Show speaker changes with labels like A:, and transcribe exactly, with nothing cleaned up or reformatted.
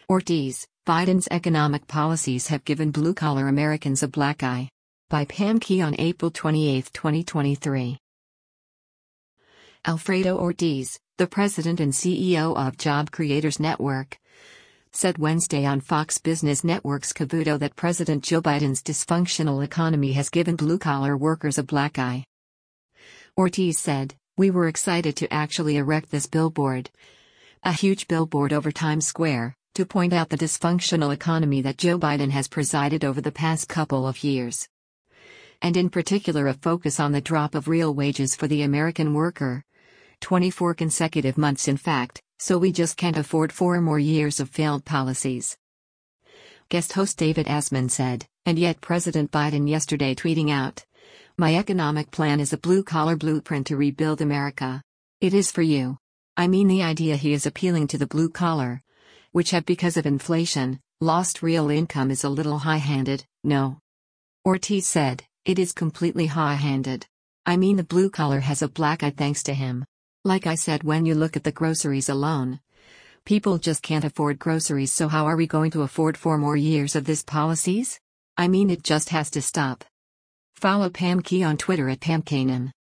A: Ortiz, Biden's economic policies have given blue-collar Americans a black eye. By Pam Key on April twenty-eighth, twenty twenty-three. Alfredo Ortiz, the president and C E O of Job Creators Network, said Wednesday on Fox Business Network's Cavuto that President Joe Biden's dysfunctional economy has given blue-collar workers a black eye. Ortiz said, "We were excited to actually erect this billboard, a huge billboard over Times Square, to point out the dysfunctional economy that Joe Biden has presided over the past couple of years. And in particular a focus on the drop of real wages for the American worker. twenty-four consecutive months in fact, so we just can't afford four more years of failed policies." Guest host David Asman said, and yet President Biden yesterday tweeting out, "My economic plan is a blue-collar blueprint to rebuild America. It is for you." I mean the idea he is appealing to the blue-collar, which have because of inflation, lost real income is a little high-handed, no. Ortiz said, "It is completely high-handed. I mean the blue-collar has a black eye thanks to him. Like I said, when you look at the groceries alone, people just can't afford groceries, so how are we going to afford four more years of this policies? I mean it just has to stop." Follow Pam Key on Twitter at Pam Kanan.